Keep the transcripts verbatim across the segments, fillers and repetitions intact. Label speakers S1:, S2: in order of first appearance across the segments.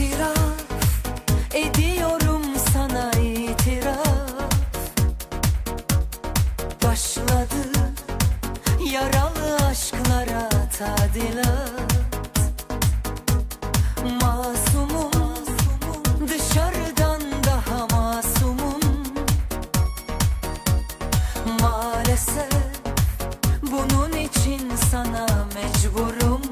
S1: İtiraf ediyorum sana, itiraf. Başladı yaralı aşklara tadilat. Masumum, dışarıdan daha masumum. Maalesef bunun için sana mecburum.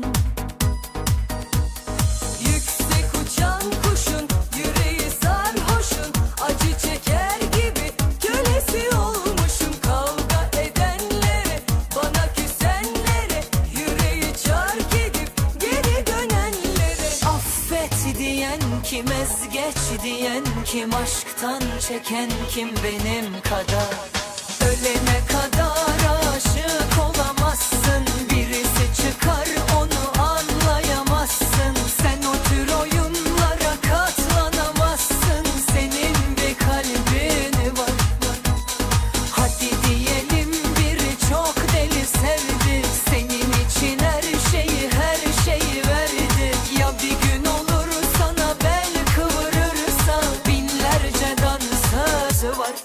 S1: Yüksek uçan kuşun, yüreği sarhoşun, acı çeker gibi kölesi olmuşum. Kavga edenlere, bana küsenlere, yüreği çark edip geri dönenlere. Affet diyen kim, ezgeç diyen kim, aşktan çeken kim benim kadar? Ölene kadar aşık olamazsın, birisi çıkar onu anlayamazsın. Sen o tür oyunlara katlanamazsın, senin bir kalbin var. Hadi diyelim biri çok deli sevdi, senin için her şeyi her şeyi verdi. Ya bir gün olur sana bel kıvırırsa, binlerce dansözü var.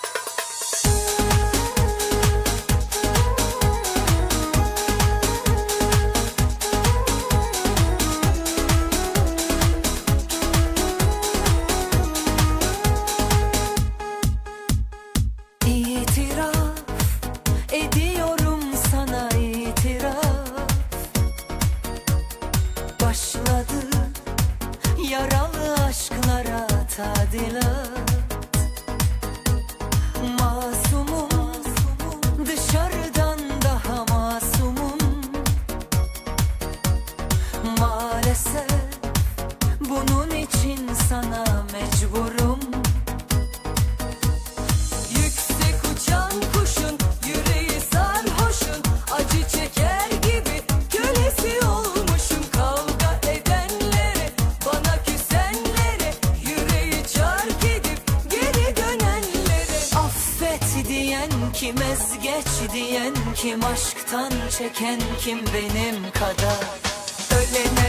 S1: İtiraf ediyorum sana, itiraf. Başladı yaralı aşklara tadilat. Masumum, dışarıdan daha masumum. Maalesef bunun için sana mecburum. Yüksek uçan kuşun, yüreği sarhoşun, acı çeker gibi kölesi olmuşum. Kavga edenlere, bana küsenlere, yüreği çark edip geri dönenlere. Affet diyen kim, ezgeç diyen kim, aşktan çeken kim benim kadar? Ölene